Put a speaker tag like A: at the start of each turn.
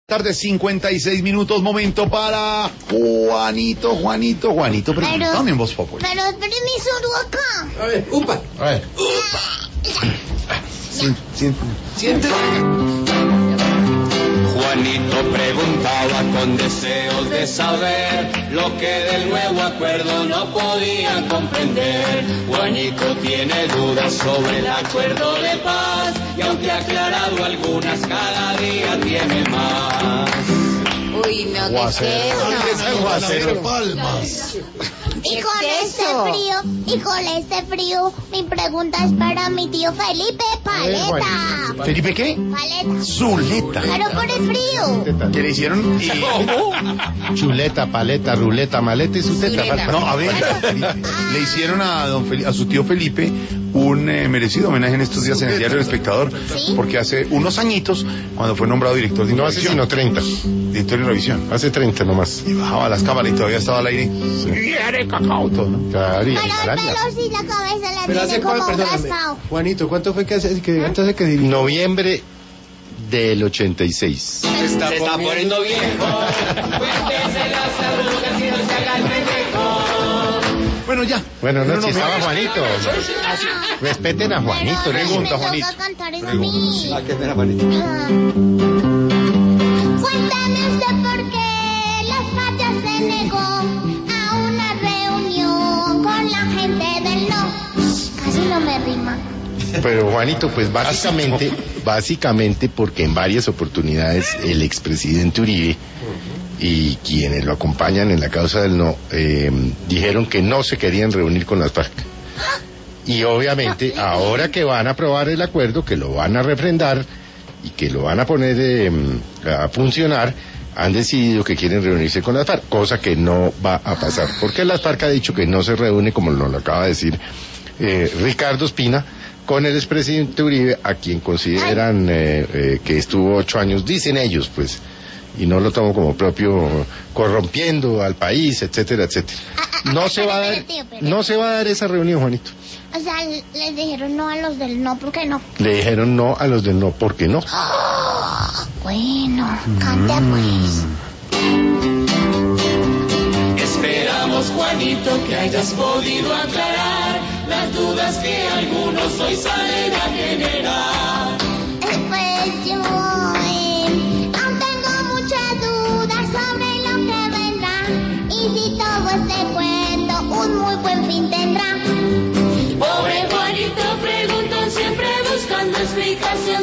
A: Tarde 56 minutos, momento para Juanito, preguntame en Voz Populi.
B: Pero es permiso acá.
C: A ver, upa.
A: A ver. Siente.
D: Juanito preguntaba con deseos de saber lo que del nuevo acuerdo no podía comprender. Juanito tiene dudas sobre el acuerdo de paz y aunque ha aclarado algunas, cada día tiene más.
B: Uy, no, ¿qué es eso?
A: Aguacero Palmas.
B: Y con este frío, mi pregunta es para mi tío Felipe Paleta.
A: ¿Felipe qué?
B: Paleta.
A: Zuleta.
B: Pero por el frío.
A: ¿Qué le hicieron?
E: Chuleta, paleta, ruleta, maleta y su teta.
A: No, a ver, le hicieron a su tío Felipe un merecido homenaje en estos días en el Diario del Espectador,
B: ¿Sí?
A: porque hace unos añitos, cuando fue nombrado director de
E: No hace
A: Innovisión,
E: sino 30.
A: director de Innovisión,
E: Hace 30 nomás.
A: y bajaba las cámaras y todavía estaba al aire. Y haré cacao todo, ¿no?
E: Claro, y
B: Pero el
E: malaria.
B: pelo sí, la cabeza la
C: Pero hace
B: tiene como un
C: perdóname.
B: raspado.
C: Juanito, ¿cuánto fue que hace que antes de que dirigió?
E: Noviembre del 86.
D: Se está poniendo viejo. Cuéntese las arrugas y no se haga el pendejo.
A: Bueno, ya.
E: Bueno, no,
A: Pero
E: si estaba Juanito. Respeten a Juanito,
B: Pero
A: pregunta,
B: me
A: Juanito.
B: toca cantar eso a mí.
C: Ah, qué pena, Juanito.
B: Ah. Cuéntame usted por qué las patas se negó a una reunión con la gente del no. Casi no me rima.
E: Pero Juanito, pues básicamente porque en varias oportunidades el expresidente Uribe y quienes lo acompañan en la causa del no dijeron que no se querían reunir con las FARC. Y obviamente ahora que van a aprobar el acuerdo, que lo van a refrendar y que lo van a poner a funcionar, han decidido que quieren reunirse con las FARC, cosa que no va a pasar, porque las FARC ha dicho que no se reúne, como nos lo acaba de decir Ricardo Espina, con el expresidente Uribe, a quien consideran que estuvo 8 años, dicen ellos, pues, y no lo tomo como propio, corrompiendo al país, etcétera, etcétera. No se va a dar, no se va a dar esa reunión, Juanito.
B: O sea, les dijeron no a los del no, ¿por qué no?
E: Le dijeron no a los del no, ¿por qué no?
B: Bueno, cante pues.
D: Esperamos, Juanito, que hayas podido aclarar las dudas que algunos hoy salen a generar.
B: Pues yo aún tengo muchas dudas sobre lo que vendrá. Y si todo este cuento un muy buen fin tendrá.
D: Pobre Juanito, preguntó siempre buscando explicación.